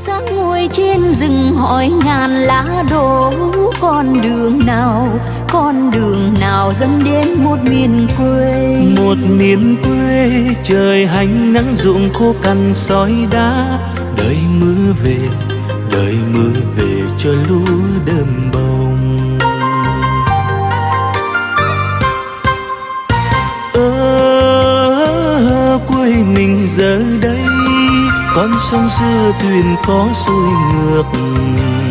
Sáng ngồi trên rừng hỏi ngàn lá đổ, con đường nào dẫn đến một miền quê. Một miền quê trời hành nắng ruộng khô cằn sỏi đá. Đợi mưa về cho lúa đơm bông. Ở quê mình giờ đây, con sông xưa thuyền có xuôi ngược.